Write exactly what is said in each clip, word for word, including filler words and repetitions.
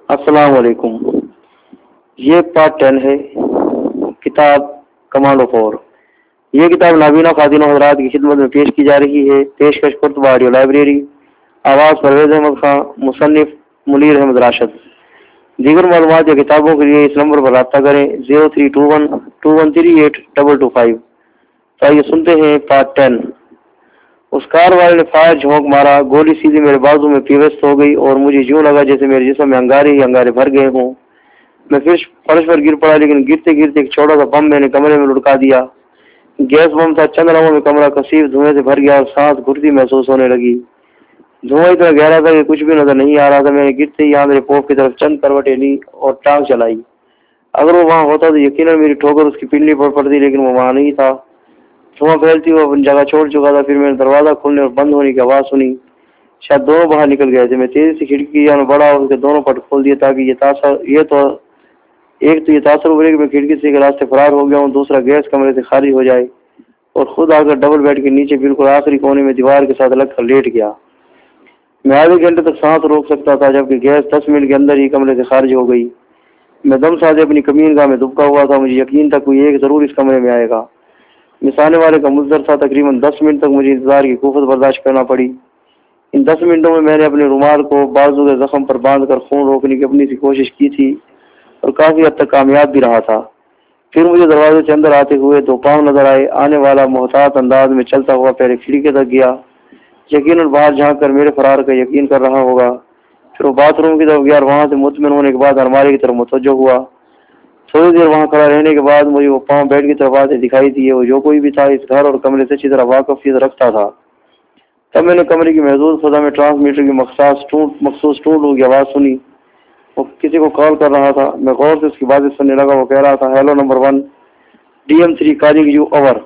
السلام علیکم۔ یہ پارٹ ٹین ہے کتاب کمانڈ آف فور۔ یہ کتاب نابینا خواتین و حضرات کی خدمت میں پیش کی جا رہی ہے۔ پیشکش قرطبہ آڈیو لائبریری، آواز پرویز احمد خان، مصنف منیر احمد راشد۔ دیگر معلومات یا کتابوں کے لیے اس نمبر پر رابطہ کریں zero three two one two one three eight double two five. تو آئیے سنتے ہیں پارٹ ٹین۔ اس کار والے نے فائر جھونک مارا، گولی سیدھی میرے بازو میں پیوست ہو گئی اور مجھے یوں لگا جیسے میرے جسم میں انگارے ہی انگارے بھر گئے ہوں۔ میں پھر فرش پر گر پڑا، لیکن گرتے گرتے ایک چھوٹا سا بم میں نے کمرے میں لڑکا دیا۔ گیس بم تھا۔ چند لمحوں میں کمرہ کثیف دھوئیں سے بھر گیا اور سانس گھٹتی محسوس ہونے لگی۔ دھواں اتنا گہرا تھا کہ کچھ بھی نظر نہیں آ رہا تھا۔ میں نے گرتے ہی یہاں میرے پوپ کی طرف چند کروٹیں لی اور ٹانگ چلائی۔ اگر وہ وہاں ہوتا تو یقیناً میری ٹھوکر اس کی پنڈلی پر پڑتی، لیکن وہ وہاں نہیں تھا۔ دھواں پھیلتی ہوئے اپنی جگہ چھوڑ چکا تھا۔ پھر میں نے دروازہ کھلنے اور بند ہونے کی آواز سنی۔ شاید دونوں باہر نکل گئے تھے۔ میں تیزی سے کھڑکی کی جانب بڑھا اور اس کے دونوں پٹ کھول دیے تاکہ یہ تاثر یہ تو ایک تو یہ تاثر ابھرے کہ میں کھڑکی سے کے راستے فرار ہو گیا ہوں، دوسرا گیس کمرے سے خالی ہو جائے اور خود آ کر ڈبل بیڈ کے نیچے بالکل آخری کونے میں دیوار کے ساتھ لگ کر لیٹ گیا۔ میں آدھے گھنٹے تک سانس روک سکتا تھا، جبکہ گیس دس منٹ کے اندر ہی کمرے سے خارج ہو گئی۔ میں دم ساتھ اپنی کمین گاہ میں دبکا ہوا تھا۔ مجھے یقین تھا کوئی ایک ضرور اس کمرے میں آئے گا۔ نسانے والے کا مزدر تھا۔ تقریباً دس منٹ تک مجھے انتظار کی قوت برداشت کرنا پڑی۔ ان دس منٹوں میں میں نے اپنے رومال کو بازو کے زخم پر باندھ کر خون روکنے کی اپنی سی کوشش کی تھی اور کافی حد تک کامیاب بھی رہا تھا۔ پھر مجھے دروازے سے اندر آتے ہوئے دو پاؤں نظر آئے۔ آنے والا محتاط انداز میں چلتا ہوا پہلے کھڑکی تک گیا، یقیناً باہر جھانک کر میرے فرار کا یقین کر رہا ہوگا۔ پھر وہ باتھ روم کی طرف گیا اور وہاں سے مطمئن ہونے کے بعد الماری کی طرف متوجہ ہوا۔ تھوڑی دیر وہاں کھڑا رہنے کے بعد مجھے وہ پاؤں بیڈ کی طرف آتے دکھائی دیے۔ وہ جو کوئی بھی تھا اس گھر اور کمرے سے اچھی طرح واقفیت رکھتا تھا۔ تب میں نے کمرے کی محدود فضا میں ٹرانسمیٹر کی مخصوص ٹونٹ مخصوص ٹونٹ کی آواز سنی۔ وہ کسی کو کال کر رہا تھا۔ میں غور سے اس کی باتیں سننے لگا۔ وہ کہہ رہا تھا، hello number one, D M three calling you over,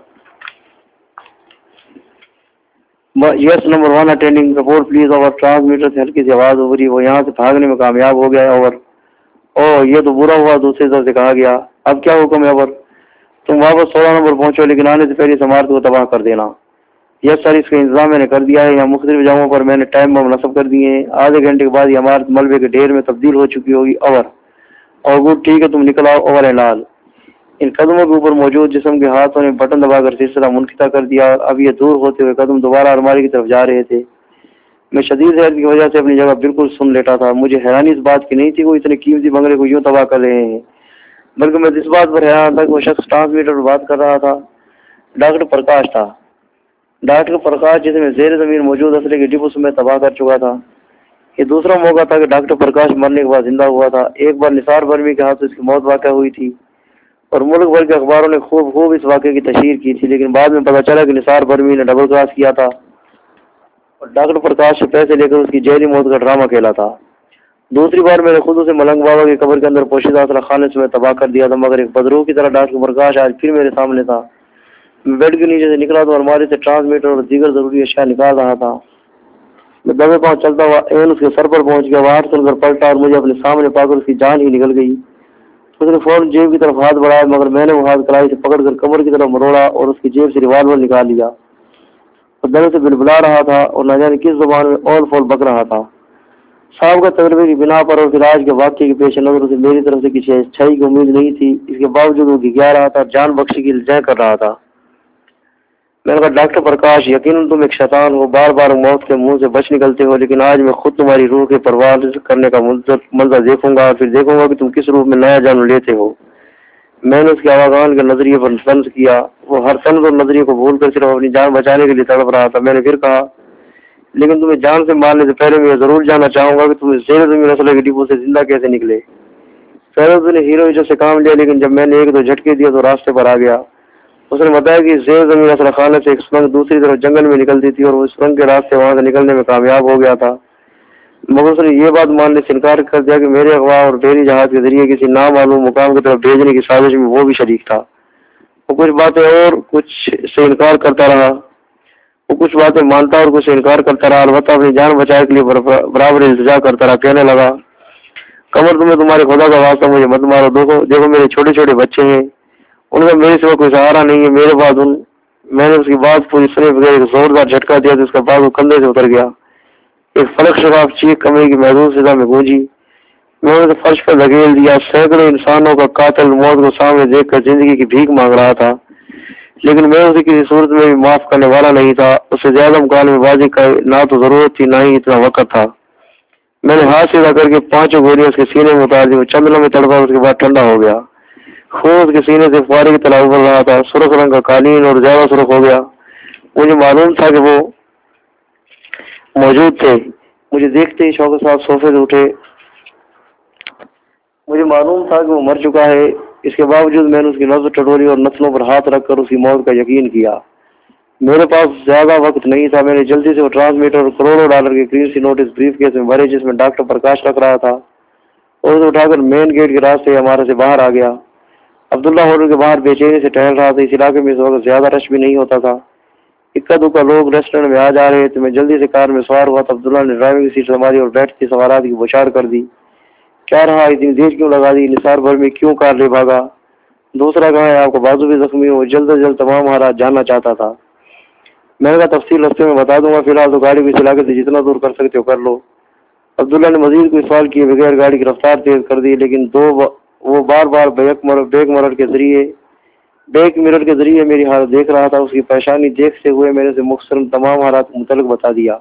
yes number one attending report please over. Transmitter سے ہلکی سی آواز ابھری۔ وہ یہاں سے بھاگنے میں کامیاب ہو گیا اوور۔ او یہ تو برا ہوا، دوسری طرف سے کہا گیا۔ اب کیا حکم ہے اوور؟ تم واپس سولہ نمبر پہنچو، لیکن آنے سے پہلے اس عمارت کو تباہ کر دینا۔ یس سر، اس کا انتظام میں نے کر دیا ہے۔ یہاں مختلف جگہوں پر میں نے ٹائم بم نصب کر دیے ہیں۔ آدھے گھنٹے کے بعد یہ عمارت ملبے کے ڈھیر میں تبدیل ہو چکی ہوگی اوور۔ اور گڈ، ٹھیک ہے، تم نکل آؤ اوور اینڈ آل۔ ان قدموں کے اوپر موجود جسم کے ہاتھوں نے بٹن دبا کر سلسلہ منقطع کر دیا اور اب یہ دور ہوتے ہوئے قدم دوبارہ الماری کی طرف جا رہے تھے۔ میں شدید حیرت کی وجہ سے اپنی جگہ بالکل سن لیٹا تھا۔ مجھے حیرانی اس بات کی نہیں تھی وہ اتنے قیمتی بنگلے کو یوں تباہ کر رہے ہیں، بلکہ میں اس بات پر حیران تھا کہ وہ شخص ٹرانسمیٹر پر بات کر رہا تھا ڈاکٹر پرکاش تھا۔ ڈاکٹر پرکاش جسے میں زیر زمین موجود اسلحے کے ڈپو میں تباہ کر چکا تھا۔ یہ دوسرا موقع تھا کہ ڈاکٹر پرکاش مرنے کے بعد زندہ ہوا تھا۔ ایک بار نثار برمی کے ہاتھ سے اس کی موت واقع ہوئی تھی اور ملک بھر کے اخباروں نے خوب خوب اس واقعے کی تشہیر کی تھی، لیکن بعد میں پتہ چلا کہ نثار برمی نے ڈبل کراس کیا تھا اور ڈاکٹر پرکاش سے پیسے لے کر اس کی جیلی موت کا ڈرامہ کھیلا تھا۔ دوسری بار میں نے خود اسے ملنگ بابا کی قبر کے اندر پوشیدہ اسلحہ خانے سے میں تباہ کر دیا تھا، مگر ایک بدروح کی طرح ڈاکٹر پرکاش آج پھر میرے سامنے تھا۔ میں بیڈ کے نیچے سے نکلا تو الماری سے ٹرانسمیٹر اور دیگر ضروری اشیاء نکال رہا تھا۔ میں دبے پاؤں چلتا ہوا این اس کے سر پر پہنچ گیا۔ وہ ہاتھ چل کر پلٹا اور مجھے اپنے سامنے پا کر اس کی جان ہی نکل گئی۔ اس نے فوراً جیب کی طرف ہاتھ بڑھایا، مگر میں نے وہ ہاتھ کلائی سے پکڑ کر کمر کی طرف مروڑا اور اس کی جیب سے ریوالور نکال لیا۔ وہ دل سے بلبلا رہا تھا اور نہ جانے کس زبان میں اول فول بک رہا تھا۔ صاحب کا تجربے کی بنا پر اور پھر آج کے واقعے کے پیش نظر اسے میری طرف سے کسی اچھائی کی امید نہیں تھی۔ اس کے باوجود وہ گھگیا رہا تھا، جان بخشی کی الجھیں کر رہا تھا۔ میں نے کہا، ڈاکٹر پرکاش، یقیناً تم ایک شیطان ہو، بار بار موت کے منہ سے بچ نکلتے ہو، لیکن آج میں خود تمہاری روح کے پرواز کرنے کا منظر دیکھوں گا اور پھر دیکھوں گا کہ تم کس روپ میں نیا جانم لیتے ہو۔ میں نے اس کے آواغان کے نظریے پر طنز کیا۔ وہ ہر طنز اور نظریے کو بھول کر صرف اپنی جان بچانے کے لیے تڑپ رہا تھا۔ میں نے پھر کہا، لیکن تمہیں جان سے مارنے سے پہلے میں یہ ضرور جاننا چاہوں گا کہ تم اس زیر زمین اسلحے کے ڈپو سے زندہ کیسے نکلے۔ پہلے تو نے ہیرو جو سے کام لیا، لیکن جب میں نے ایک دو جھٹکے دیا تو راستے پر آ گیا۔ اس نے بتایا کہ زیر زمین اسلحہ خانے سے ایک سرنگ دوسری طرف جنگل میں نکلتی تھی اور وہ سرنگ کے راستے وہاں سے نکلنے میں کامیاب ہو گیا تھا، مگر اس نے یہ بات ماننے سے انکار کر دیا کہ میرے اغوا اور بحری جہاز کے ذریعے کسی نامعلوم مقام کی طرف بھیجنے کی سازش میں وہ بھی شریک تھا۔ وہ کچھ باتیں اور کچھ سے انکار کرتا رہا وہ کچھ باتیں مانتا اور کچھ سے انکار کرتا رہا، البتہ اپنی جان بچانے کے لیے برابر التجا کرتا رہا۔ کہنے لگا، کمر تمہیں تمہارے خدا کا واسطہ مجھے مت مارو، دیکھو دیکھو میرے چھوٹے چھوٹے بچے ہیں، ان کا میرے سوا کوئی سہارا نہیں ہے میرے بعد ان میں نے اس کی بات پوری سنے بغیر ایک زوردار جھٹکا دیا تو اس کا بازو کندھے سے اتر گیا۔ ایک فلک شفاف چیخ کمرے کی محدود فضا میں گونجی۔ میں نے فرش پر دھکیل دیا۔ سینکڑوں انسانوں کا قاتل موت کو سامنے دیکھ کر زندگی کی بھیک مانگ رہا تھا، لیکن میں اسے کسی صورت میں بھی معاف کرنے والا نہیں تھا۔ اسے زیادہ مکالمے بازی کا نہ تو ضرورت تھی نہ ہی اتنا وقت تھا۔ میں نے ہاتھ سیدھا کر کے پانچوں گولیاں اس کے سینے میں اتار دی۔ وہ چند لمحے تڑپا، اس کے بعد ٹھنڈا ہو گیا۔ خون اس کے سینے سے فوارے کی طرح ابل رہا تھا۔ سرخ رنگ کا قالین اور زیادہ سرخ ہو گیا۔ مجھے معلوم تھا کہ وہ موجود تھے۔ مجھے دیکھتے ہی شوکت صاحب صوفے سے اٹھے۔ مجھے معلوم تھا کہ وہ مر چکا ہے، اس کے باوجود میں نے اس کی نبض ٹٹولی اور نتنوں پر ہاتھ رکھ کر اس کی موت کا یقین کیا۔ میرے پاس زیادہ وقت نہیں تھا۔ میں نے جلدی سے وہ ٹرانسمیٹر اور کروڑوں ڈالر کے کرنسی نوٹس بریف کیس میں بھرے جس میں ڈاکٹر پرکاش رکھ رہا تھا، اور اسے اٹھا کر مین گیٹ کے راستے ہمارے سے باہر آ گیا۔ عبداللہ ہوٹل کے باہر بے چینی سے ٹہل رہا تھا۔ اس علاقے میں اس وقت زیادہ رش بھی نہیں ہوتا تھا۔ اکا دکا لوگ ریسٹورینٹ میں آ جا رہے تھے۔ میں جلدی سے کار میں سوار ہوا تو عبداللہ نے ڈرائیونگ سیٹ سنبھالی اور بیٹھتے سوالات کی بوچھاڑ کر دی۔ کیا رہا؟ اتنی دیر کیوں لگا دی؟ نثار بھر میں کیوں کار لے بھاگا؟ دوسرا کہاں ہے؟ آپ کا بازو بھی زخمی ہو۔ جلد از جلد تمام حالات جاننا چاہتا تھا۔ میں نے کہا تفصیل رستے میں بتا دوں گا، فی الحال تو گاڑی کو اس علاقے سے جتنا دور کر سکتے ہو کر لو۔ عبداللہ نے مزید کوئی سوال کیے بغیر گاڑی کی رفتار تیز کر دی، لیکن دو با... وہ بار بار بیک مرر بیک مرر کے ذریعے بیک مرر کے ذریعے میری حالت دیکھ رہا تھا۔ اس کی پریشانی دیکھتے ہوئے میں نے اسے مختصراً تمام حالات متعلق بتا دیا۔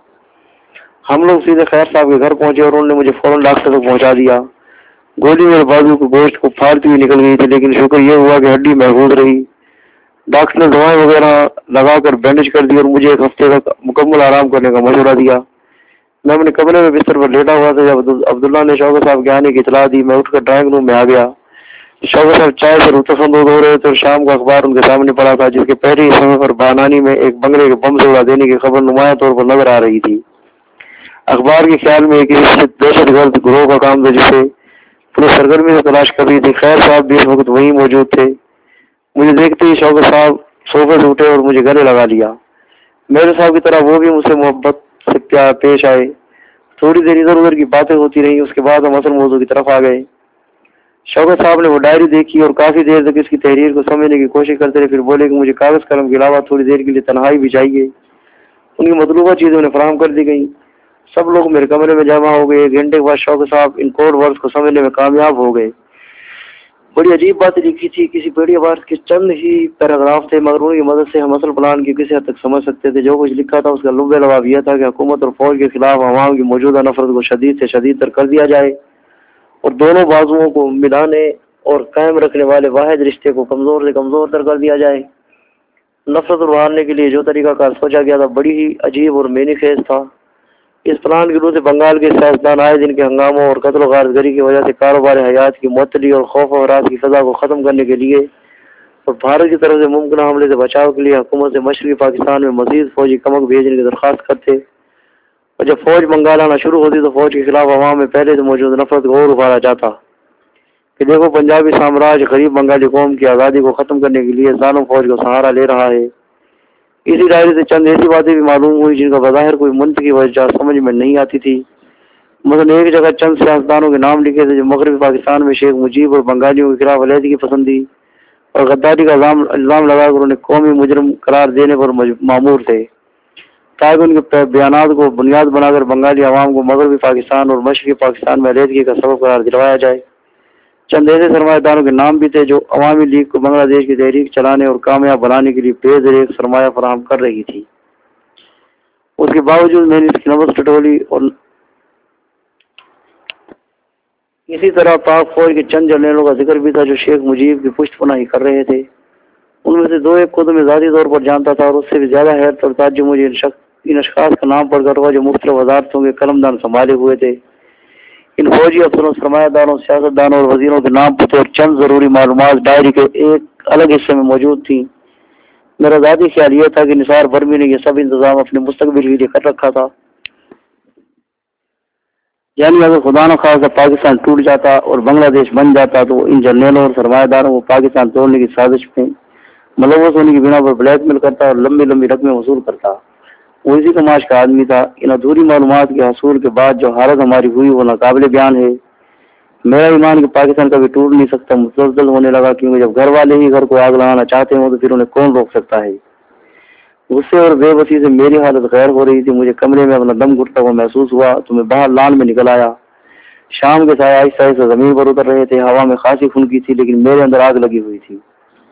ہم لوگ سیدھے خیر صاحب کے گھر پہنچے اور انہوں نے مجھے فوراً ڈاکٹر تک پہنچا دیا۔ گولی میرے بازو کو گوشت کو پھاڑتی ہوئی نکل گئی تھی، لیکن شکر یہ ہوا کہ ہڈی محفوظ رہی۔ ڈاکٹر نے دوائیں وغیرہ لگا کر بینڈیج کر دی اور مجھے ایک ہفتے تک مکمل آرام کرنے کا مشورہ دیا۔ میں اپنے کمرے میں بستر پر لیٹا ہوا تھا جب عبداللہ نے شوکت صاحب کے آنے کی اطلاع دی۔ میں اٹھ کر ڈرائنگ روم میں آ گیا۔ شوکت صاحب چائے سے لطفاندوز ہو رہے تھے اور شام کا اخبار ان کے سامنے پڑا تھا، جس کے پہلے ہی صفحے پر بانانی میں ایک بنگلے کے بم سے اڑا دینے کی خبر نمایاں طور پر نظر آ رہی تھی۔ اخبار کے خیال میں ایک دہشت گرد گروہ کا کام تھا جسے پولیس سرگرمی سے تلاش کر رہی تھی۔ خیر صاحب بھی اس وقت وہیں موجود تھے۔ مجھے دیکھتے ہی شوکت صاحب صوفے سے اٹھے اور مجھے گلے لگا لیا۔ میرے صاحب کی طرح وہ بھی مجھ سے محبت سے پیش آئے۔ تھوڑی دیر ادھر ادھر کی باتیں ہوتی رہیں، اس کے بعد ہم اصل موضوع کی طرف آ گئے۔ شوکت صاحب نے وہ ڈائری دیکھی اور کافی دیر تک اس کی تحریر کو سمجھنے کی کوشش کرتے رہے، پھر بولے کہ مجھے کاغذ قلم کے علاوہ تھوڑی دیر کے لیے تنہائی بھی چاہیے۔ ان کی مطلوبہ چیزیں انہیں فراہم کر دی گئیں۔ سب لوگ میرے کمرے میں جمع ہو گئے۔ ایک گھنٹے کے بعد شوکت صاحب ان کوڈ ورڈز کو سمجھنے میں کامیاب ہو گئے۔ بڑی عجیب باتیں لکھی تھی، کسی بڑی عبارت کے چند ہی پیراگراف تھے، مگر ان کی مدد سے ہم اصل پلان کی کسی حد تک سمجھ سکتے تھے۔ جو کچھ لکھا تھا اس کا لب لباب یہ تھا کہ حکومت اور فوج کے خلاف عوام کی موجودہ نفرت کو شدید سے شدید تر کر دیا جائے اور دونوں بازوؤں کو ملانے اور قائم رکھنے والے واحد رشتے کو کمزور سے کمزور تر کر دیا جائے۔ نفرت ابھارنے کے لیے جو طریقہ کار سوچا گیا تھا بڑی ہی عجیب اور معنی خیز تھا۔ اس پلان کی روح سے بنگال کے سیاستدان آئے دن کے ہنگاموں اور قتل و غارت گری کی وجہ سے کاروبار حیات کی معطلی اور خوف و ہراس کی فضا کو ختم کرنے کے لیے اور بھارت کی طرف سے ممکنہ حملے سے بچاؤ کے لیے حکومت سے مشرقی پاکستان میں مزید فوجی کمک بھیجنے کی درخواست کرتے، اور جب فوج بنگال آنا شروع ہوتی تو فوج کے خلاف عوام میں پہلے سے موجود نفرت کو اور ابھارا جاتا کہ دیکھو پنجابی سامراج غریب بنگالی قوم کی آزادی کو ختم کرنے کے لیے ظالم فوج کو سہارا لے رہا ہے۔ اسی ڈائری سے چند ایسی باتیں بھی معلوم ہوئی جن کا بظاہر کوئی منطقی وجہ سمجھ میں نہیں آتی تھی۔ مثلا ایک جگہ چند سیاستدانوں کے نام لکھے تھے جو مغربی پاکستان میں شیخ مجیب اور بنگالیوں کے خلاف علیحدگی پسندی اور غداری کا الزام لگا کر انہیں قومی مجرم قرار دینے پر مامور تھے، تاکہ ان کے بیانات کو بنیاد بنا کر بنگالی عوام کو مغربی پاکستان اور مشرقی پاکستان میں علیحدگی کا سبب قرار دلوایا جائے۔ چند ایسے سرمایہ داروں کے نام بھی تھے جو عوامی لیگ کو بنگلہ دیش کی تحریک چلانے اور کامیاب بنانے کے لیے بے دریغ سرمایہ فراہم کر رہی تھی۔ اس کے باوجود میں نے اس کی نبض ٹٹولی اور اسی طرح پاک فوج کے چند جرنیلوں کا ذکر بھی تھا جو شیخ مجیب کی پشت پناہی کر رہے تھے۔ ان میں سے دو ایک خود میں ذاتی طور پر جانتا تھا اور اس سے بھی زیادہ حیرت اور تعجب مجھے ان اشخاص کا نام پڑھ کر ہوا جو مختلف وزارتوں کے قلمدان سنبھالے ہوئے تھے۔ ان فوجی افسروں، سرمایہ داروں، سیاستدانوں اور وزیروں کے نام پتے اور چند ضروری معلومات ڈائری کے ایک الگ حصے میں موجود تھیں۔ میرا ذاتی خیال یہ تھا کہ نثار برمی نے یہ سب انتظام اپنے مستقبل کے لیے کر رکھا تھا، یعنی اگر خدا نہ خواستہ پاکستان ٹوٹ جاتا اور بنگلہ دیش بن جاتا تو ان جرنیلوں اور سرمایہ داروں کو پاکستان توڑنے کی سازش میں ملوث ہونے کی بنا پر بلیک میل کرتا اور لمبی لمبی رقمیں وصول کرتا۔ وہ اسی کماش کا آدمی تھا۔ ان ادھوری معلومات کے حصول کے بعد جو حالت ہماری ہوئی وہ ناقابل بیان ہے۔ میرا ایمان کہ پاکستان کبھی ٹوٹ نہیں سکتا مزلزل ہونے لگا، کیونکہ جب گھر والے ہی گھر کو آگ لگانا چاہتے ہوں تو پھر انہیں کون روک سکتا ہے۔ غصے اور بے بسی سے میری حالت غیر ہو رہی تھی۔ مجھے کمرے میں اپنا دم گھٹتا ہوا محسوس ہوا تو میں باہر لان میں نکل آیا۔ شام کے سائے آہستہ آہستہ زمین پر اتر رہے تھے. ہوا میں خاصی خنکی تھی لیکن میرے اندر آگ لگی ہوئی تھی.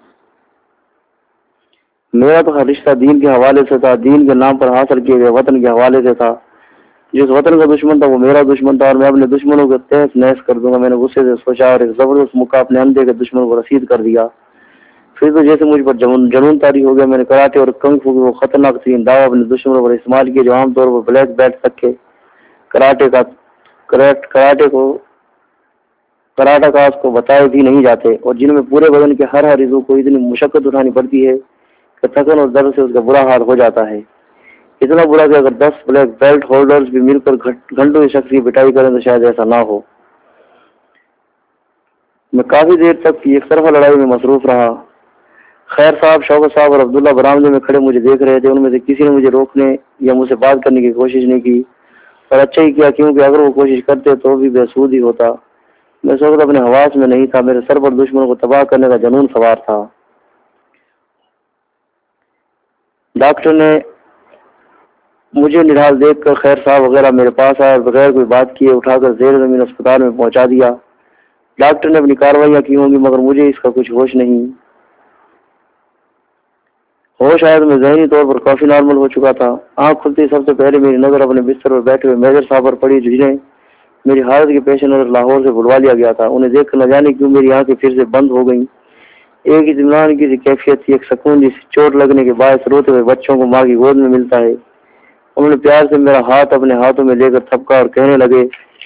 میرا تو ہر رشتہ دین کے حوالے سے تھا, دین کے نام پر حاصل کیے گئے وطن کے حوالے سے تھا. جس وطن کا دشمن تھا وہ میرا دشمن تھا اور میں اپنے دشمنوں کو تہس نہس کر دوں گا. میں نے غصے سے سوچا اور ایک زبردست موقع اپنے اندھے کے دشمن کو رسید کر دیا. پھر تو جیسے مجھ پر جنون جنون طاری ہو گیا. میں نے کراٹے اور کنگ فو کے وہ خطرناک ترین دعوی اپنے دشمنوں پر استعمال کیے جو عام طور پر بلیک بیلٹ تک کے کراٹے کا کراٹے کو کراٹا کاس کو بتائے بھی نہیں جاتے اور جن میں پورے بدن کے ہر ہر عضو کو اتنی مشقت اٹھانی پڑتی ہے کہ تھکن اور درد سے اس کا برا حال ہو جاتا ہے. اتنا برا کہ اگر دس بلیک بیلٹ ہولڈرز بھی مل کر گھنٹوں کی شخص کی پٹائی کریں تو شاید ایسا نہ ہو. میں کافی دیر تک ایک طرفہ لڑائی میں مصروف رہا. خیر صاحب, شوکت صاحب اور عبداللہ برآمدے میں کھڑے مجھے دیکھ رہے تھے. ان میں سے کسی نے مجھے روکنے یا مجھ سے بات کرنے کی کوشش نہیں کی اور اچھا ہی کیا, کیونکہ اگر وہ کوشش کرتے تو بھی بے سود ہی ہوتا. میں اس وقت اپنے حواس میں نہیں تھا. میرے سر پر دشمنوں کو تباہ کرنے کا جنون سوار تھا. ڈاکٹر نے مجھے نڈھال دیکھ کر خیر صاحب وغیرہ میرے پاس آیا اور بغیر کوئی بات کیے اٹھا کر زیر زمین اسپتال میں پہنچا دیا. ڈاکٹر نے اپنی کارروائیاں کی ہوں گی مگر مجھے اس کا کچھ ہوش نہیں. ہوش آیا تو میں ذہنی طور پر کافی نارمل ہو چکا تھا. آنکھ کھلتی سب سے پہلے میری نظر اپنے بستر پر بیٹھے ہوئے میجر صاحب پر پڑی جنہیں میری حالت کے پیش نظر لاہور سے بلوا لیا گیا تھا. انہیں دیکھ کر نہ جانے کیوں میری آنکھیں پھر سے بند ہو گئیں. ایک اطمینان کی سی کیفیت تھی, ایک سکون جس چوٹ لگنے کے باعث روتے ہوئے بچوں کو ماں کی گود میں ملتا ہے. انہوں نے پیار سے میرا ہاتھ اپنے ہاتھوں میں لے کر تھپکا اور کہنے لگے,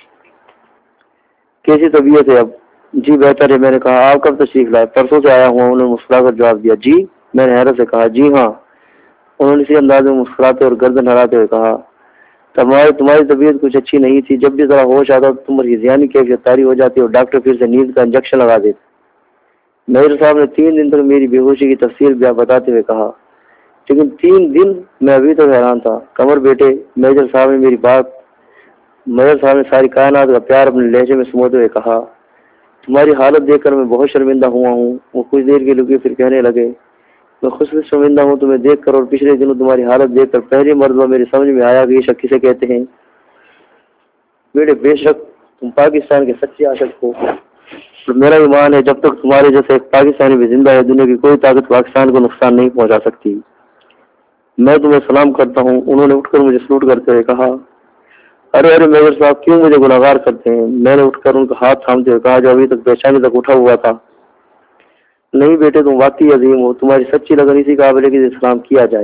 کیسی طبیعت ہے اب؟ جی بہتر ہے. میں نے کہا, آپ کب تشریف لائے؟ پرسوں سے آیا ہوں. انہوں نے مسکرا کر جواب دیا. جی؟ میں نے حیرت سے کہا, جی ہاں. انہوں نے اسی انداز میں مسکراتے اور گردن ہلاتے ہوئے کہا, تمہاری تمہاری طبیعت کچھ اچھی نہیں تھی. جب بھی ذرا ہوش آتا تو تمہاری ذہنی کیفیت طاری ہو جاتی اور ڈاکٹر پھر سے نیند کا انجیکشن لگا دیتے. میجر صاحب نے تین دن تک میری بے ہوشی کی تفصیل بتاتے ہوئے کہا, لیکن تین دن میں ابھی تک حیران تھا. کمر بیٹے, میجر صاحب نے میری بات میجر صاحب نے ساری کائنات کا پیار اپنے لہجے میں سموتے ہوئے کہا, تمہاری حالت دیکھ کر میں بہت شرمندہ ہوا ہوں. وہ کچھ دیر کے لکے پھر کہنے لگے, میں خوش شرمندہ ہوں تمہیں دیکھ کر اور پچھلے دنوں تمہاری حالت دیکھ کر پہلی مرتبہ میری سمجھ میں آیا کہ یہ شک کسے کہتے ہیں. بیٹے بے شک تم پاکستان کے سچے عاشق ہو. میرا ایمان ہے جب تک تمہارے جیسے ایک پاکستانی بھی زندہ ہے دنیا کی کوئی طاقت پاکستان کو نقصان نہیں پہنچا سکتی. میں تمہیں سلام کرتا ہوں. انہوں نے اٹھ کر مجھے سلوٹ کرتے ہوئے کہا, ارے ارے میجر صاحب کیوں مجھے گناہگار کرتے ہیں؟ میں نے اٹھ کر ان کا ہاتھ تھامتے ہوئے کہا جو ابھی تک پیشانی تک اٹھا ہوا تھا, نہیں بیٹے تم واقعی عظیم ہو. تمہاری سچی لگن اسی قابل ہے کہ سلام کیا جائے.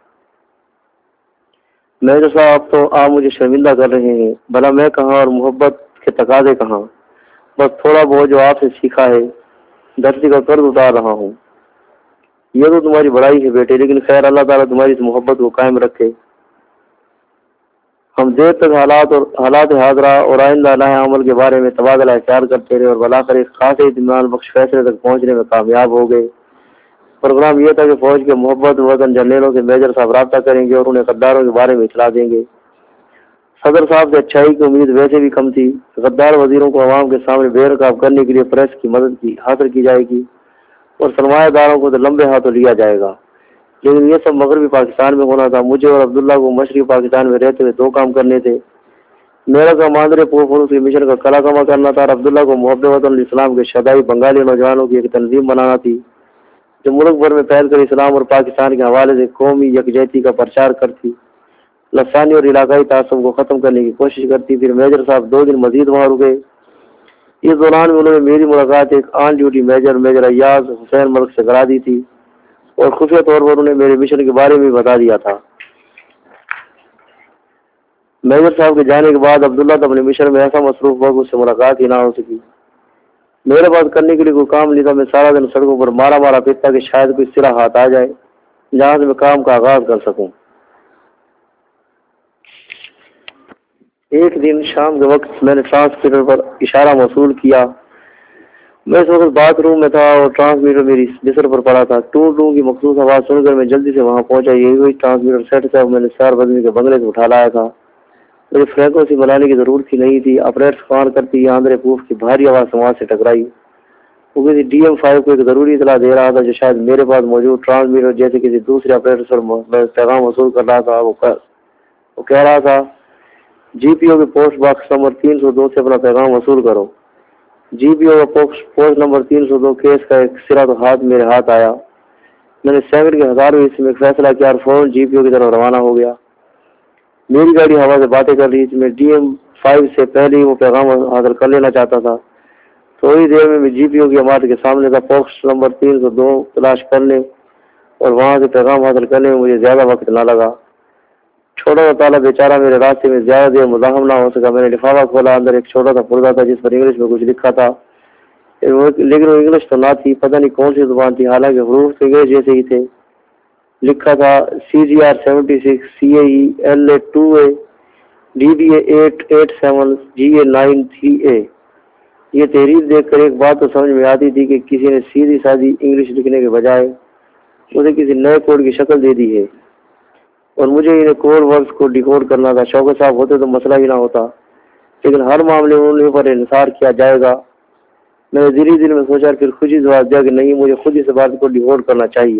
میجر صاحب تو آپ مجھے شرمندہ کر رہے ہیں. بھلا میں کہاں اور محبت کے تقاضے کہاں؟ بس تھوڑا بہت جو آپ سے سیکھا ہے دھرتی کا قرض اتار رہا ہوں. یہ تو تمہاری بڑائی ہے بیٹے, لیکن خیر اللہ تعالیٰ تمہاری اس محبت کو قائم رکھے. ہم دیر تک حالات اور حالات حاضرہ اور آئندہ نئے عمل کے بارے میں تبادلہ خیال کرتے رہے اور بلاخر ایک خاص اطمینان بخش فیصلے تک پہنچنے میں کامیاب ہو گئے. پروگرام یہ تھا کہ فوج کے محبت وطن جرنیلوں سے میجر صاحب رابطہ کریں گے اور انہیں غداروں کے بارے میں اطلاع دیں گے. صدر صاحب سے اچھائی کی امید ویسے بھی کم تھی. غدار وزیروں کو عوام کے سامنے بے نقاب کرنے کے لیے پریس کی مدد کی حاصل کی جائے گی اور سرمایہ داروں کو تو لمبے ہاتھوں لیا جائے گا. لیکن یہ سب مغربی پاکستان میں ہونا تھا. مجھے اور عبداللہ کو مشرقی پاکستان میں رہتے ہوئے دو کام کرنے تھے. میرا کا مادر پوفروس کی مشن کا کلا کما کرنا تھا اور عبداللہ کو محب وطن اسلام کے شدائی بنگالی نوجوانوں کی ایک تنظیم بنانا تھی جو ملک بھر میں پھیل کر اسلام اور پاکستان کے حوالے سے قومی یکجہتی کا پرچار کرتی, لسانی اور علاقائی تعصب کو ختم کرنے کی کوشش کرتی. پھر میجر صاحب دو دن مزید وہاں رکے. اس دوران میں انہوں نے میری ملاقات ایک on duty major major Ayaz Hussain Malik سے کرا دی تھی اور خفیہ طور پر انہیں میرے مشن کے بارے میں بتا دیا تھا. میجر صاحب کے جانے کے بعد عبداللہ تو اپنے مشن میں ایسا مصروف ہوا کہ اس سے ملاقات ہی نہ ہو سکی. میرے پاس کرنے کے لیے کوئی کام نہیں تھا. میں سارا دن سڑکوں پر مارا مارا پھرتا کہ شاید کوئی سرا ہاتھ آ جائے جہاں سے میں کام کا آغاز کر سکوں. ایک دن شام کے وقت میں نے ٹرانسمیٹر پر اشارہ موصول کیا. میں اس وقت باتھ روم میں تھا اور ٹرانسمیٹر میری بستر پر پڑا تھا. ٹون ٹون کی مخصوص آواز سن کر میں جلدی سے وہاں پہنچا. یہی وہی ٹرانسمیٹر سیٹ تھا میں نے چار بدنی کے بنگلے سے اٹھا لایا تھا. مجھے فریکوینسی بنانے کی ضرورت ہی نہیں تھی. اپریٹس کان کرتی یہ آندھرے پوف کی بھاری آواز سماج سے ٹکرائی. وہ کسی ڈی ایم فائیو کو ایک ضروری اطلاع دے رہا تھا جو شاید میرے پاس موجود ٹرانسمیٹر جیسے کسی دوسرے اپریٹس پر پیغام وصول کر رہا تھا. وہ کہہ رہا تھا, جی پی او کے پوسٹ باکس نمبر تین سو دو سے اپنا پیغام وصول کرو۔ جی پی او کا پوسٹ نمبر تین سو دو کیس کا ایک سرا تو ہاتھ میرے ہاتھ آیا۔ میں نے سیکنڈ کے ہزاروں حصے میں فیصلہ کیا اور فوراً جی پی او کی طرف روانہ ہو گیا۔ میری گاڑی ہوا سے باتیں کر رہی تھی۔ میں ڈی ایم فائیو سے پہلے ہی وہ پیغام حاصل کر لینا چاہتا تھا۔ تھوڑی دیر میں میں جی پی او کی عمارت کے سامنے تھا۔ پوسٹ نمبر تین سو دو تلاش کرنے اور وہاں سے پیغام حاصل کرنے میں مجھے زیادہ وقت نہ لگا۔ چھوٹا سا تالا بیچارہ میرے راستے میں زیادہ دیر مزاحم نہ ہو سکا۔ میں نے لفافہ کھولا، اندر ایک چھوٹا سا پردہ تھا جس پر انگلش میں کچھ لکھا تھا، لیکن وہ انگلش تو نہ تھی، پتہ نہیں کون سی زبان تھی، حالانکہ حروف تو انگلش جیسے ہی تھے۔ لکھا تھا C G R seventy six, C A E, L A two A, D B A eight eight seven, G A nine three A. یہ تحریر دیکھ کر ایک بات تو سمجھ میں آتی تھی کہ کسی نے سیدھی سادھی انگلش لکھنے کے بجائے اسے کسی نئے کوڈ کی شکل دے دی ہے، اور مجھے انہیں کوڈ ورڈز کو ڈیکوڈ کرنا تھا۔ شوکت صاحب ہوتے تو مسئلہ ہی نہ ہوتا، لیکن ہر معاملے میں انہیں پر انحصار کیا جائے گا۔ میں نے دل ہی دل میں سوچا، پھر خود ہی جواب دیا کہ نہیں، مجھے خود ہی اس بات کو ڈیکوڈ کرنا چاہیے۔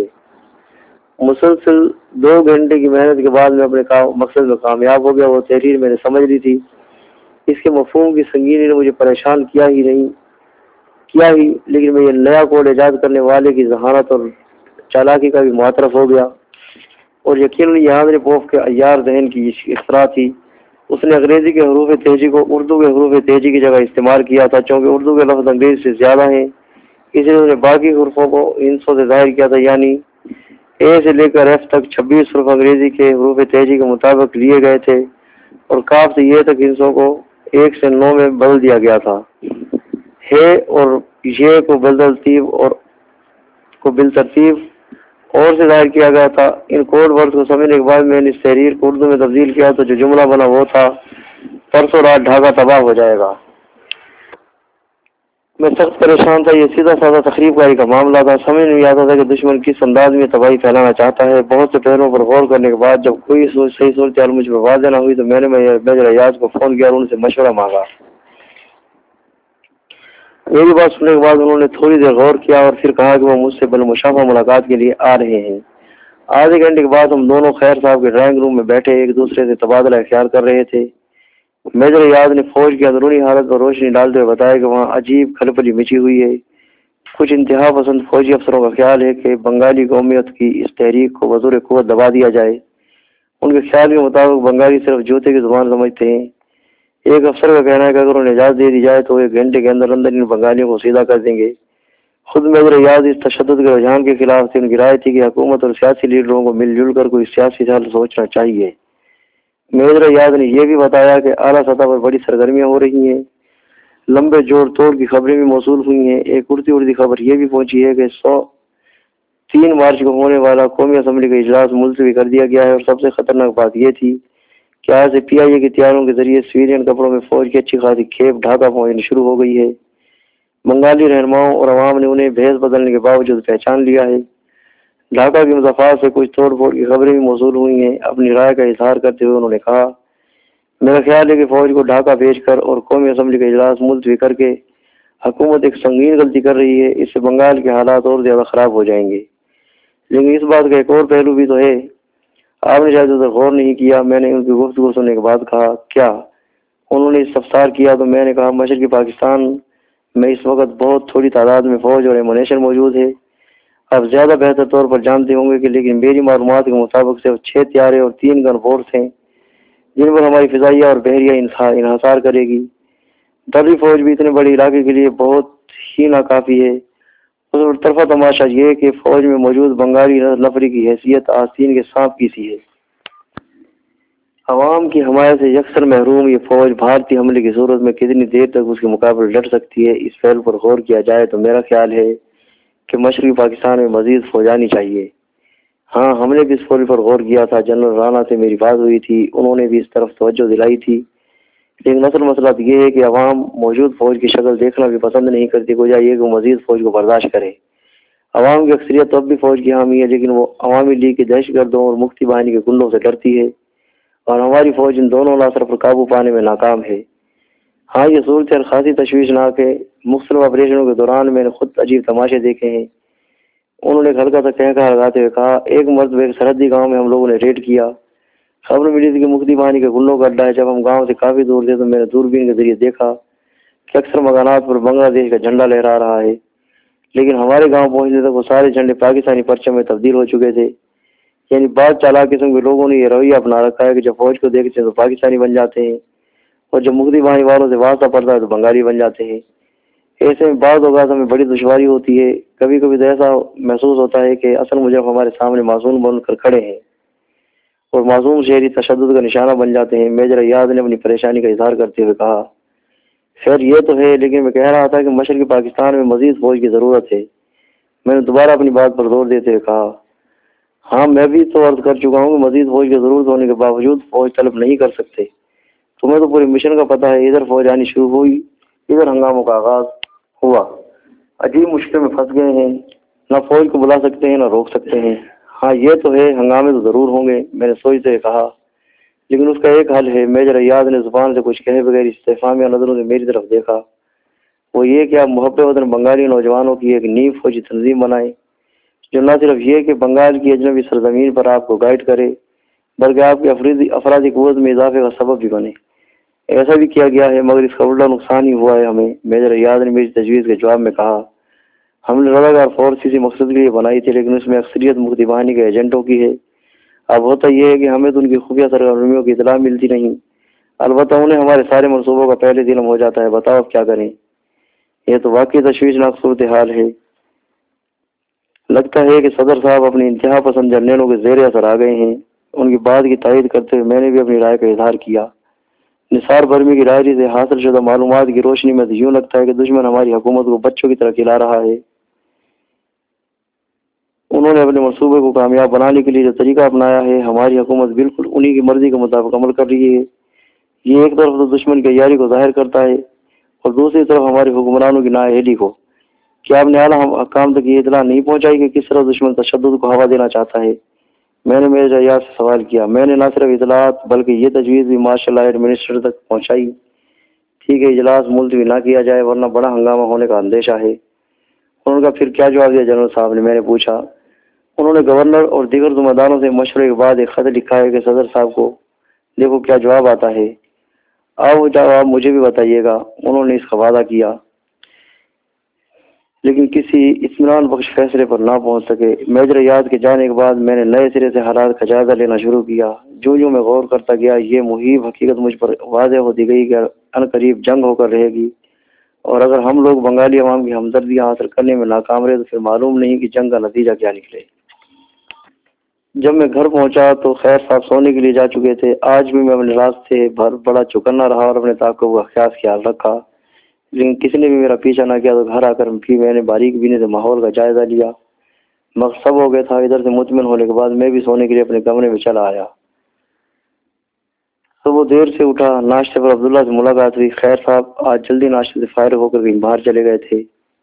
مسلسل دو گھنٹے کی محنت کے بعد میں اپنے مقصد میں کامیاب ہو گیا۔ وہ تحریر میں نے سمجھ لی تھی، اس کے مفہوم کی سنگینی نے مجھے پریشان کیا ہی نہیں کیا ہی لیکن میں یہ نیا کوڈ ایجاد کرنے والے کی ذہانت اور چالاکی کا بھی معترف ہو گیا، اور یقیناً یہ آندرے پوف کے عیار ذہن کی اختراع تھی۔ اس نے انگریزی کے حروف تہجی کو اردو کے حروف تہجی کی جگہ استعمال کیا تھا۔ چونکہ اردو کے لفظ انگریزی سے زیادہ ہیں، اس لیے انہوں نے باقی حروفوں کو ہندسوں سے ظاہر کیا تھا، یعنی اے سے لے کر ایف تک چھبیس حروف انگریزی کے حروف تہجی کے مطابق لیے گئے تھے، اور کاف سے یہ تک ہندسوں کو ایک سے نو میں بدل دیا گیا تھا۔ ہے اور یہ کو بالترتیب اور کو بالترتیب اور سے ظاہر کیا گیا تھا۔ ان کوڈ ورڈز کو سمجھنے کے بعد میں نے اس تحریر کو اردو میں تبدیل کیا تو جو جملہ بنا وہ تھا، پرسوں رات ڈھاکہ تباہ ہو جائے گا۔ میں سخت پریشان تھا۔ یہ سیدھا سادہ تخریب کاری کا معاملہ تھا۔ سمجھ نہیں آتا تھا کہ دشمن کس انداز میں تباہی پھیلانا چاہتا ہے۔ بہت سے پہلوؤں پر غور کرنے کے بعد جب کوئی صحیح صورتحال مجھ پر واضح نہ ہوئی تو میں نے میجر ایاز کو فون کیا اور ان سے مشورہ مانگا۔ میری بات سننے کے بعد انہوں نے تھوڑی دیر غور کیا اور پھر کہا کہ وہ مجھ سے بالمشافہ ملاقات کے لیے آ رہے ہیں۔ آدھے گھنٹے کے بعد ہم دونوں خیر صاحب کے ڈرائنگ روم میں بیٹھے ایک دوسرے سے تبادلہ خیال کر رہے تھے۔ میجر ایاز نے فوج کی اندرونی حالت پر روشنی ڈالتے ہوئے بتایا کہ وہاں عجیب کھلبلی مچی ہوئی ہے۔ کچھ انتہا پسند فوجی افسروں کا خیال ہے کہ بنگالی قومیت کی اس تحریک کو بزور قوت دبا دیا جائے۔ ان کے خیال کے مطابق بنگالی صرف جوتے کی زبان سمجھتے ہیں۔ ایک افسر کا کہنا ہے کہ اگر انہیں اجازت دے دی جائے تو ایک گھنٹے کے اندر اندر ان بنگالیوں کو سیدھا کر دیں گے۔ خود میجر ایاز اس تشدد کے رجحان کے خلاف تھے۔ ان کی رائے تھی کہ حکومت اور سیاسی لیڈروں کو مل جل کر کوئی سیاسی حل سوچنا چاہیے۔ میجر ایاز نے یہ بھی بتایا کہ اعلیٰ سطح پر بڑی سرگرمیاں ہو رہی ہیں، لمبے جوڑ توڑ کی خبریں بھی موصول ہوئی ہیں۔ ایک اڑتی اڑتی خبر یہ بھی پہنچی ہے کہ سو تین مارچ کو ہونے والا قومی اسمبلی کا اجلاس ملتوی کر دیا گیا ہے، اور سب سے خطرناک بات یہ تھی کہ آج سے پی آئی اے کے تیاروں کے ذریعے سویلین کپڑوں میں فوج کی اچھی خاصی کھیپ ڈھاکہ پہنچنی شروع ہو گئی ہے۔ بنگالی رہنماؤں اور عوام نے انہیں بھیس بدلنے کے باوجود پہچان لیا ہے۔ ڈھاکہ کی مضافات سے کچھ توڑ پھوڑ کی خبریں بھی موصول ہوئی ہیں۔ اپنی رائے کا اظہار کرتے ہوئے انہوں نے کہا، میرا خیال ہے کہ فوج کو ڈھاکہ بھیج کر اور قومی اسمبلی کا اجلاس ملتوی کر کے حکومت ایک سنگین غلطی کر رہی ہے۔ اس سے بنگال کے حالات اور زیادہ خراب ہو جائیں گے۔ لیکن اس بات کا ایک اور پہلو بھی تو ہے، آپ نے شاید اسے غور نہیں کیا۔ میں نے ان کی گفتگو سننے کے بعد کہا، کیا؟ انہوں نے استفسار کیا تو میں نے کہا، مشرقی پاکستان میں اس وقت بہت تھوڑی تعداد میں فوج اور ایمونیشن موجود ہے۔ آپ زیادہ بہتر طور پر جانتے ہوں گے کہ لیکن میری معلومات کے مطابق صرف چھ طیارے اور تین گن فورس ہیں جن پر ہماری فضائیہ اور بحریہ انحصار کرے گی۔ دبی فوج بھی اتنے بڑے علاقے کے لیے بہت ہی ناکافی ہے۔ اس طرفہ تماشا یہ کہ فوج میں موجود بنگالی نفری کی حیثیت آستین کے سانپ کی سی ہے۔ عوام کی حمایت سے یکسر محروم یہ فوج بھارتی حملے کی صورت میں کتنی دیر تک اس کے مقابلے لڑ سکتی ہے، اس پہلو پر غور کیا جائے تو میرا خیال ہے کہ مشرقی پاکستان میں مزید فوج آنی چاہیے۔ ہاں، ہم نے بھی اس پہلو پر غور کیا تھا۔ جنرل رانا سے میری بات ہوئی تھی، انہوں نے بھی اس طرف توجہ دلائی تھی، لیکن اصل مسئلہ یہ ہے کہ عوام موجود فوج کی شکل دیکھنا بھی پسند نہیں کرتی، بجائے یہ کہ وہ مزید فوج کو برداشت کرے۔ عوام کی اکثریت تو اب بھی فوج کی حامی ہے، لیکن وہ عوامی لیگ کے دہشت گردوں اور مفتی باہنی کے گنڈوں سے ڈرتی ہے، اور ہماری فوج ان دونوں عناصر پر قابو پانے میں ناکام ہے۔ ہاں، یہ صورتحال خاصی تشویشناک ہے۔ مختلف آپریشنوں کے دوران میں نے خود عجیب تماشے دیکھے ہیں۔ انہوں نے ہلکا سا کہہ کہا لگاتے ہوئے کہا، ایک مرتبہ ایک سرحدی گاؤں میں ہم لوگوں نے ریڈ کیا۔ خبر ملی تھی کہ مفتی بہانی کے گنڈوں کا اڈا ہے۔ جب ہم گاؤں سے کافی دور تھے تو میں نے دوربین کے ذریعے دیکھا کہ اکثر مکانات پر بنگلہ دیش کا جھنڈا لہرا رہا ہے، لیکن ہمارے گاؤں پہنچنے تک وہ سارے جھنڈے پاکستانی پرچم میں تبدیل ہو چکے تھے۔ یعنی بعض چالاک قسم کے لوگوں نے یہ رویہ اپنا رکھا ہے کہ جب فوج کو دیکھتے ہیں تو پاکستانی بن جاتے ہیں، اور جب مفتی بہانی والوں سے واسطہ پڑتا ہے تو بنگالی بن جاتے ہیں۔ ایسے میں بعض اوقات ہمیں بڑی دشواری ہوتی ہے۔ کبھی کبھی تو ایسا محسوس ہوتا ہے کہ اصل مجرم ہمارے سامنے معصوم بن کر کھڑے ہیں اور معصوم شہری تشدد کا نشانہ بن جاتے ہیں۔ میجر ایاز نے اپنی پریشانی کا اظہار کرتے ہوئے کہا، خیر یہ تو ہے، لیکن میں کہہ رہا تھا کہ مشرقی پاکستان میں مزید فوج کی ضرورت ہے۔ میں نے دوبارہ اپنی بات پر زور دیتے ہوئے کہا، ہاں میں بھی تو عرض کر چکا ہوں کہ مزید فوج کی ضرورت ہونے کے باوجود فوج طلب نہیں کر سکتے۔ تمہیں تو پورے مشن کا پتہ ہے، ادھر فوج آنی شروع ہوئی، ادھر ہنگاموں کا آغاز ہوا۔ عجیب مشکل میں پھنس گئے ہیں، نہ فوج کو بلا سکتے ہیں نہ روک سکتے ہیں۔ ہاں یہ تو ہے، ہنگامے تو ضرور ہوں گے، میں نے سوچتے ہوئے کہا، لیکن اس کا ایک حل ہے۔ میجر ایاز نے زبان سے کچھ کہے بغیر استفہامیہ نظروں سے میری طرف دیکھا۔ وہ یہ کہ آپ محب وطن بنگالی نوجوانوں کی ایک نئی فوجی تنظیم بنائیں جو نہ صرف یہ کہ بنگال کی اجنبی سرزمین پر آپ کو گائیڈ کرے بلکہ آپ کی افرادی افرادی قوت میں اضافے کا سبب بھی بنے۔ ایسا بھی کیا گیا ہے، مگر اس کا الٹا نقصان ہی ہوا ہے ہمیں۔ میجر ایاز نے میری تجویز کے جواب میں کہا، ہم نے رضاکار فورس اسی مقصد کے لیے بنائی تھی، لیکن اس میں اکثریت مفتی بہانی کے ایجنٹوں کی ہے۔ اب ہوتا یہ ہے کہ ہمیں تو ان کی خفیہ سرگرمیوں کی اطلاع ملتی نہیں، البتہ انہیں ہمارے سارے منصوبوں کا پہلے دن ہو جاتا ہے۔ بتاؤ اب کیا کریں؟ یہ تو واقعی تشویشناک صورتحال ہے۔ لگتا ہے کہ صدر صاحب اپنی انتہا پسند جرنیلوں کے زیر اثر آ گئے ہیں۔ ان کی بات کی تائید کرتے ہوئے میں نے بھی اپنی رائے کا اظہار کیا۔ نثار برمی کی ڈائری سے حاصل شدہ معلومات کی روشنی میں تو یوں لگتا ہے کہ دشمن ہماری حکومت کو بچوں کی طرح کھلا رہا ہے۔ انہوں نے اپنے منصوبے کو کامیاب بنانے کے لیے جو طریقہ اپنایا ہے، ہماری حکومت بالکل انہی کی مرضی کے مطابق عمل کر رہی ہے۔ یہ ایک طرف تو دشمن کی عیاری کو ظاہر کرتا ہے اور دوسری طرف ہمارے حکمرانوں کی نااہلی کو۔ کیا آپ نے اعلیٰ حکام تک یہ اطلاع نہیں پہنچائی کہ کس طرح دشمن تشدد کو ہوا دینا چاہتا ہے؟ میں نے میرے ایاز سے سوال کیا۔ میں نے نہ صرف اطلاعات بلکہ یہ تجویز بھی مارشل آرٹ منسٹر تک پہنچائی تھی کہ اجلاس ملتوی نہ کیا جائے ورنہ بڑا ہنگامہ ہونے کا اندیشہ ہے۔ ان کا پھر کیا جواب دیا جنرل صاحب نے؟ میں نے پوچھا۔ انہوں نے گورنر اور دیگر ذمہ داروں سے مشورے کے بعد ایک خط لکھا ہے کہ صدر صاحب کو دیکھو کیا جواب آتا ہے، آؤ وہ جواب مجھے بھی بتائیے گا۔ انہوں نے اس کا وعدہ کیا، لیکن کسی اطمینان بخش فیصلے پر نہ پہنچ سکے۔ میجر ایاز کے جانے کے بعد میں نے نئے سرے سے حالات کا جائزہ لینا شروع کیا۔ جو جو میں غور کرتا گیا یہ محیب حقیقت مجھ پر واضح ہوتی گئی کہ عنقریب جنگ ہو کر رہے گی، اور اگر ہم لوگ بنگالی عوام کی ہمدردی حاصل کرنے میں ناکام رہے تو پھر معلوم نہیں کہ جنگ کا نتیجہ کیا نکلے۔ جب میں گھر پہنچا تو خیر صاحب سونے کے لیے جا چکے تھے۔ آج بھی میں اپنے راستے بھر بڑا چوکنا رہا اور اپنے تعاقب کا خاص خیال رکھا، لیکن کسی نے بھی میرا پیچھا نہ کیا۔ تو گھر آ کر بھی میں نے باریک بینی سے ماحول کا جائزہ لیا۔ مقصد ہو گیا تھا۔ ادھر سے مطمئن ہونے کے بعد میں بھی سونے کے لیے اپنے کمرے میں چلا آیا۔ صبح دیر سے اٹھا، ناشتے پر عبداللہ سے ملاقات ہوئی۔ خیر صاحب آج جلدی ناشتے سے فارغ ہو کر کہیں باہر چلے گئے تھے۔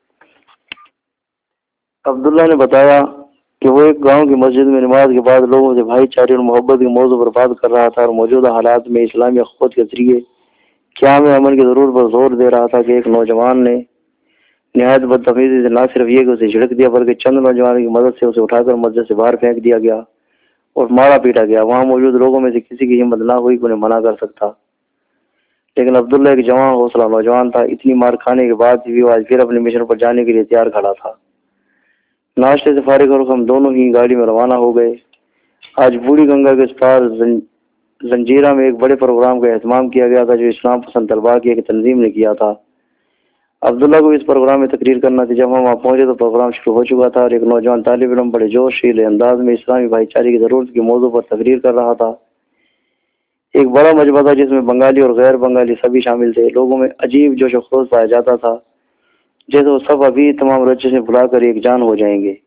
عبداللہ نے بتایا کہ وہ ایک گاؤں کی مسجد میں نماز کے بعد لوگوں سے بھائی چارے اور محبت کے موضوع پر بات کر رہا تھا اور موجودہ حالات میں اسلامی اخوت کے ذریعے قیام عمل کی ضرورت پر زور دے رہا تھا کہ ایک نوجوان نے نہایت بدتمیزی سے نہ صرف یہ کہ اسے جھڑک دیا بلکہ چند نوجوانوں کی مدد سے اسے اٹھا کر مسجد سے باہر پھینک دیا گیا اور مارا پیٹا گیا۔ وہاں موجود لوگوں میں سے کسی کی ہمت نہ ہوئی کہ انہیں منع کر سکتا، لیکن عبداللہ ایک جوان حوصلہ نوجوان تھا۔ اتنی مار کھانے کے بعد بھی وہ آج پھر اپنے مشن پر جانے کے لیے تیار کھڑا تھا۔ ناشتے سے فارغ ہو کر ہم دونوں ہی گاڑی میں روانہ ہو گئے۔ آج بوڑھی گنگا کے اس پار زنجیرہ میں ایک بڑے پروگرام کا اہتمام کیا گیا تھا جو اسلام پسند طلباء کی ایک تنظیم نے کیا تھا۔ عبداللہ کو اس پروگرام میں تقریر کرنا تھی۔ جب ہم وہاں پہنچے تو پروگرام شروع ہو چکا تھا اور ایک نوجوان طالب علم بڑے جوش شیل انداز میں اسلامی بھائی چارے کی ضرورت کے موضوع پر تقریر کر رہا تھا۔ ایک بڑا مجمع تھا جس میں بنگالی اور غیر بنگالی سبھی شامل تھے۔ لوگوں میں عجیب جوش و خروش پایا جاتا تھا، جیسے وہ سب ابھی تمام رجے سے بلا کر ایک جان ہو جائیں گے۔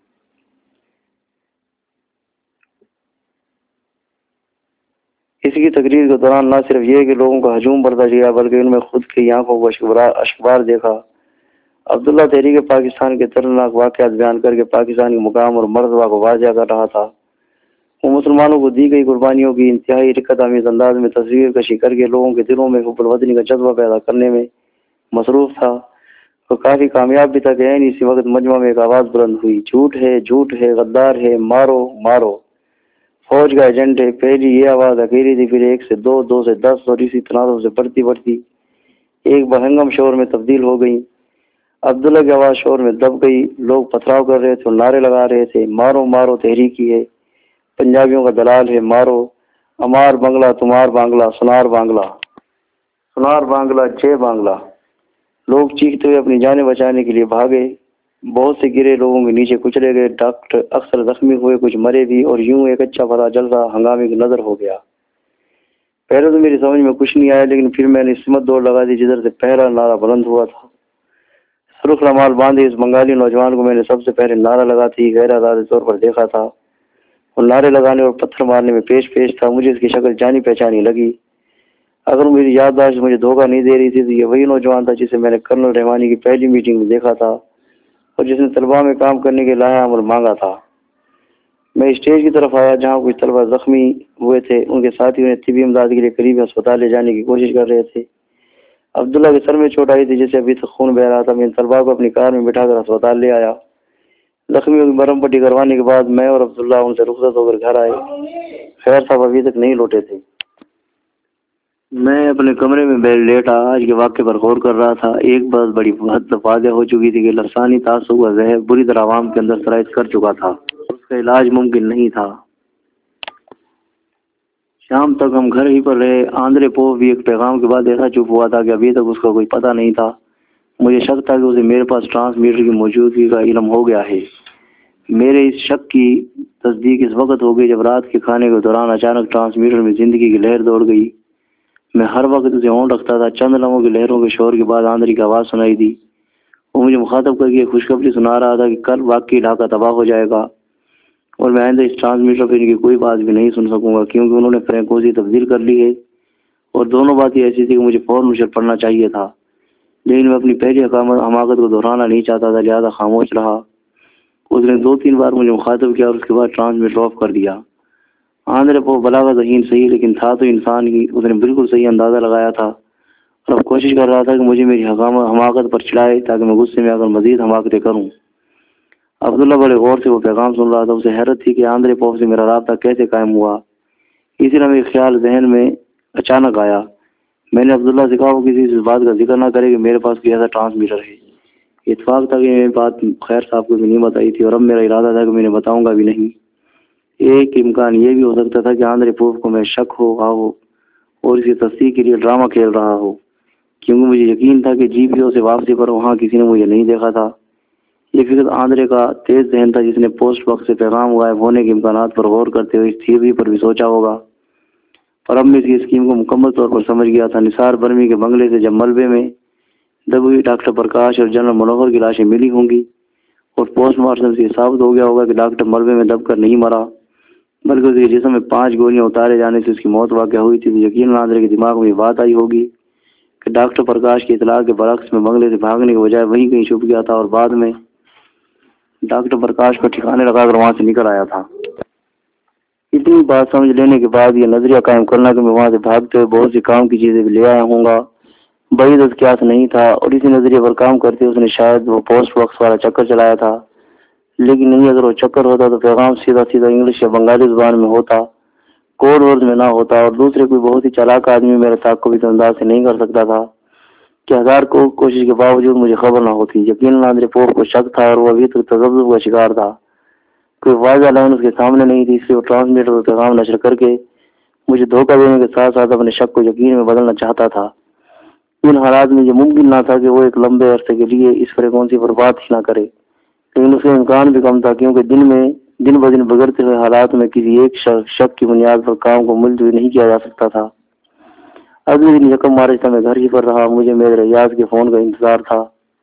اس کی تقریر کے دوران نہ صرف یہ کہ لوگوں کا ہجوم بڑھتا گیا بلکہ ان میں خود کی آنکھوں کو اشکبار دیکھا۔ عبداللہ تحریک پاکستان کے دردناک واقعات بیان کر کے پاکستان کے مقام اور مرتبہ کو واضح کر رہا تھا۔ وہ مسلمانوں کو دی گئی قربانیوں کی انتہائی رقت آمیز انداز میں تصویر کشی کر کے لوگوں کے دلوں میں حب الوطنی کا جذبہ پیدا کرنے میں مصروف تھا اور کافی کامیاب بھی تھا کہ عین اسی وقت مجمع میں ایک آواز بلند ہوئی، جھوٹ ہے، جھوٹ ہے، غدار ہے، مارو مارو۔ فوج کا ایجنٹ ہے۔ پہلی یہ آواز اکیلی تھی، پھر ایک سے دو، دو سے دس، اور اسی تناظر سے بڑھتی بڑھتی ایک بہنگم شور میں تبدیل ہو گئی۔ عبداللہ کی آواز شور میں دب گئی۔ لوگ پتھراؤ کر رہے تھے اور نعرے لگا رہے تھے، مارو مارو تحریکی ہے، پنجابیوں کا دلال ہے، مارو، امار بنگلہ تمہار بانگلہ، سنار بانگلہ، سنار بانگلہ جے بانگلہ۔ لوگ چیختے ہوئے اپنی جانیں بچانے کے لیے بھاگے۔ بہت سے گرے لوگوں کے نیچے کچلے گئے، ڈاکٹر اکثر زخمی ہوئے، کچھ مرے بھی، اور یوں ایک اچھا بھلا جل رہا ہنگامے کی نظر ہو گیا۔ پہلے تو میری سمجھ میں کچھ نہیں آیا، لیکن پھر میں نے سمت دوڑ لگا دی جدھر سے پہلا نعرہ بلند ہوا تھا۔ سرخ رومال باندھے اس بنگالی نوجوان کو میں نے سب سے پہلے نعرہ لگاتے ہی غیر ارادی طور پر دیکھا تھا۔ وہ نعرے لگانے اور پتھر مارنے میں پیش پیش تھا۔ مجھے اس کی شکل جانی پہچانی لگی۔ اگر میری یادداشت مجھے دھوکہ نہیں دے رہی تھی تو یہ وہی نوجوان تھا جسے میں نے کرنل رحمانی کی پہلی میٹنگ میں دیکھا تھا اور جس نے طلباء میں کام کرنے کے لائحہ عمل مانگا تھا۔ میں اسٹیج کی طرف آیا جہاں کچھ طلباء زخمی ہوئے تھے۔ ان کے ساتھی انہیں طبی امداد کے لیے قریبی ہسپتال لے جانے کی کوشش کر رہے تھے۔ عبداللہ کے سر میں چوٹ آئی تھی جسے ابھی تک خون بہ رہا تھا۔ میں ان طلباء کو اپنی کار میں بٹھا کر ہسپتال لے آیا۔ زخمیوں کی مرہم پٹی کروانے کے بعد میں اور عبداللہ ان سے رخصت ہو کر گھر آئے۔ خیر صاحب ابھی تک نہیں لوٹے تھے۔ میں اپنے کمرے میں بیٹھ لیٹا، آج کے واقعے پر غور کر رہا تھا۔ ایک بات بڑی حد تک واضح ہو چکی تھی کہ لسانی تعصب کا زہر بری طرح عوام کے اندر سرایت کر چکا تھا، اس کا علاج ممکن نہیں تھا۔ شام تک ہم گھر ہی پر رہے۔ آندرے پو بھی ایک پیغام کے بعد ایسا چپ ہوا تھا کہ ابھی تک اس کا کوئی پتہ نہیں تھا۔ مجھے شک تھا کہ اسے میرے پاس ٹرانسمیٹر کی موجودگی کا علم ہو گیا ہے۔ میرے اس شک کی تصدیق اس وقت ہو گئی جب رات کے کھانے کے دوران اچانک ٹرانسمیٹر میں زندگی کی لہر دوڑ گئی۔ میں ہر وقت اسے اون رکھتا تھا۔ چند لمحوں کی لہروں کے شور کے بعد آندری کی آواز سنائی دی۔ وہ مجھے مخاطب کر کے خوشخبری سنا رہا تھا کہ کل واقعی ڈھاکہ تباہ ہو جائے گا اور میں آئندہ اس ٹرانسمیٹر پر ان کی کوئی بات بھی نہیں سن سکوں گا کیونکہ انہوں نے فریکوینسی تبدیل کر لی ہے۔ اور دونوں باتیں ایسی تھی کہ مجھے فوراً اشر پڑنا چاہیے تھا، لیکن میں اپنی پہلی حماقت کو دہرانا نہیں چاہتا تھا، لہٰذا خاموش رہا۔ اس نے دو تین بار مجھے مخاطب کیا اور اس کے بعد ٹرانسمیٹر آف کر دیا۔ آندرے پو بلاغت ذہین صحیح لیکن تھا تو انسان ہی۔ اس نے بالکل صحیح اندازہ لگایا تھا اور اب کوشش کر رہا تھا کہ مجھے میری حماقت پر چڑھائے تاکہ میں غصے میں آ کر مزید حماقتیں کروں۔ عبداللہ بڑے غور سے وہ پیغام سن رہا تھا۔ اسے حیرت تھی کہ آندرے پو سے میرا رابطہ کیسے قائم ہوا۔ اسی طرح میرا خیال ذہن میں اچانک آیا۔ میں نے عبداللہ سے کہا وہ کسی اس بات کا ذکر نہ کرے کہ میرے پاس کوئی ایسا ٹرانسمیٹر ہے۔ اتفاق تھا کہ یہ بات خیر صاحب کو بھی نہیں بتائی تھی اور اب میرا ارادہ تھا کہ میں نے بتاؤں گا بھی نہیں۔ ایک امکان یہ بھی ہو سکتا تھا کہ آندرے پو کو میں شک ہو رہا ہو اور اس کی تصدیق کے لیے ڈرامہ کھیل رہا ہو، کیونکہ مجھے یقین تھا کہ جی پی او سے واپسی پر وہاں کسی نے مجھے نہیں دیکھا تھا۔ یہ فکر آندرے کا تیز ذہن تھا جس نے پوسٹ باکس سے پیغام غائب ہونے کے امکانات پر غور کرتے ہوئے اس تھیوری پر بھی سوچا ہوگا۔ اور اب میں اس کی اسکیم کو مکمل طور پر سمجھ گیا تھا۔ نثار برمی کے بنگلے سے جب ملبے میں دبی ڈاکٹر پرکاش اور جنرل منوہر کی لاشیں ملی ہوں گی اور پوسٹ مارٹم سے ثابت ہو گیا ہوگا کہ ڈاکٹر ملبے میں دب کر نہیں مرا بلکہ اس کے جسم میں پانچ گولیاں اتارے جانے سے اس کی موت واقع ہوئی تھی، تو یقیناً آندرے کے دماغ میں یہ بات آئی ہوگی کہ ڈاکٹر پرکاش کی اطلاع کے برعکس میں بنگلے سے بھاگنے کے بجائے وہیں کہیں چھپ گیا تھا اور بعد میں ڈاکٹر پرکاش کو ٹھکانے لگا کر وہاں سے نکل آیا تھا۔ اتنی بات سمجھ لینے کے بعد یہ نظریہ قائم کرنا کہ میں وہاں سے بھاگتے ہوئے بہت سی کام کی چیزیں بھی لے آیا ہوں گا بعید از قیاس نہیں تھا، اور اسی نظریے پر کام کرتے اس نے شاید وہ پوسٹ باکس والا چکر چلایا تھا۔ لیکن نہیں، اگر وہ چکر ہوتا تو پیغام سیدھا سیدھا انگلش یا بنگالی زبان میں ہوتا، کوڈ ورڈ میں نہ ہوتا، اور دوسرے کوئی بہت ہی چالاک آدمی میرے تعاقب کو بھی تو انداز سے نہیں کر سکتا تھا کہ ہزار کو کوشش کے باوجود مجھے خبر نہ ہوتی۔ یقیناً آندرے پو کو شک تھا اور وہ ابھی تک تذبذب کا شکار تھا۔ کوئی واضح لائن اس کے سامنے نہیں تھی، اس لیے وہ ٹرانسمیٹر پر پیغام نشر کر کے مجھے دھوکہ دینے کے ساتھ ساتھ اپنے شک کو یقین میں بدلنا چاہتا تھا۔ ان حالات میں یہ ممکن نہ تھا کہ وہ ایک لمبے عرصے کے لیے اس فریکوینسی پر بات ہی نہ کرے، لیکن اس کا امکان بھی کم تھا کیونکہ دن میں دن بدن بگڑتے ہوئے حالات میں کسی ایک شک کی بنیاد پر کام کو ملتوی نہیں کیا جا سکتا تھا۔ اگلے دن یکم مارچ تھا۔ میں گھر ہی پر رہا۔ مجھے میرے ریاض کے فون کا انتظار تھا۔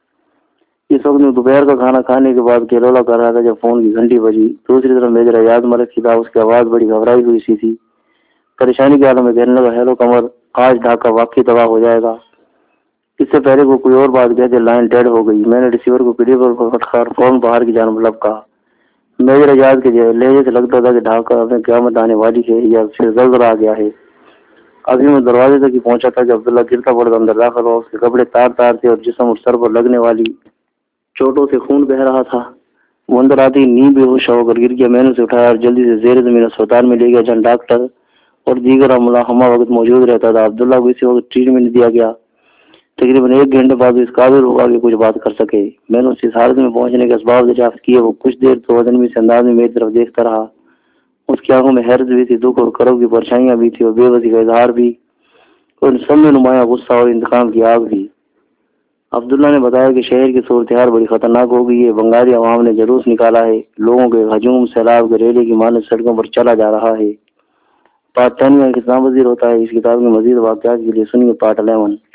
اس وقت میں دوپہر کا کھانا کھانے کے بعد کیلولا کر رہا تھا جب فون کی گھنٹی بجی۔ دوسری طرف میرا ریاض ملک کی تھا۔ اس کی آواز بڑی گھبرائی ہوئی سی تھی۔ پریشانی کے عالم میں کہنے لگا، ہیلو قمر، آج ڈھاکہ واقعی تباہ ہو جائے گا۔ اس سے پہلے وہ کوئی اور بات کہتے لائن ڈیڈ ہو گئی۔ میں نے ریسیور کو پیڑھی پر پکڑ کر فون باہر کی جانب لپکا۔ میرے ریاض کے لہجے سے لگتا تھا کہ ڈھاکہ میں قیامت آنے والی ہے یا پھر زلزلہ آ گیا ہے۔ ابھی میں دروازے تک ہی پہنچا تھا کہ عبداللہ گرتا پڑتا اندر داخل ہوا۔ اس کے کپڑے تار تار تھے اور جسم اور سر پر لگنے والی چوٹوں سے خون بہہ رہا تھا۔ وہ اندر آتے ہی نیند بے ہوش ہو کر گر گیا. میں نے اسے اٹھایا اور جلدی سے زیر زمین اسپتال میں لے گیا جہاں ڈاکٹر اور دیگر عملہ ہمہ وقت موجود رہتا تھا. عبداللہ کو اسی وقت ٹریٹمنٹ دیا گیا. تقریباً ایک گھنٹے بعد اس قابل ہوا کہ کچھ بات کر سکے. میں نے اس حالت میں پہنچنے کے اسباب دریافت کیے. وہ کچھ دیر تو وطن سے انداز میں میری طرف دیکھتا رہا. اس کی آنکھوں میں حیرت بھی تھی, دکھ اور کرب کی پریشانیاں بھی تھی اور بے بسی کا اظہار بھی, اور ان سب میں نمایاں غصہ اور انتقام کی آگ بھی. عبداللہ نے بتایا کہ شہر کی صورتحال بڑی خطرناک ہو گئی ہے. بنگالی عوام نے جلوس نکالا ہے. لوگوں کے ہجوم سیلاب کے ریلے کی مانند سڑکوں پر چلا جا رہا ہے. پارٹ ٹین میں کتنا وزیر ہوتا ہے. اس کتاب کے مزید واقعات کے لیے سنیے پارٹ الیون.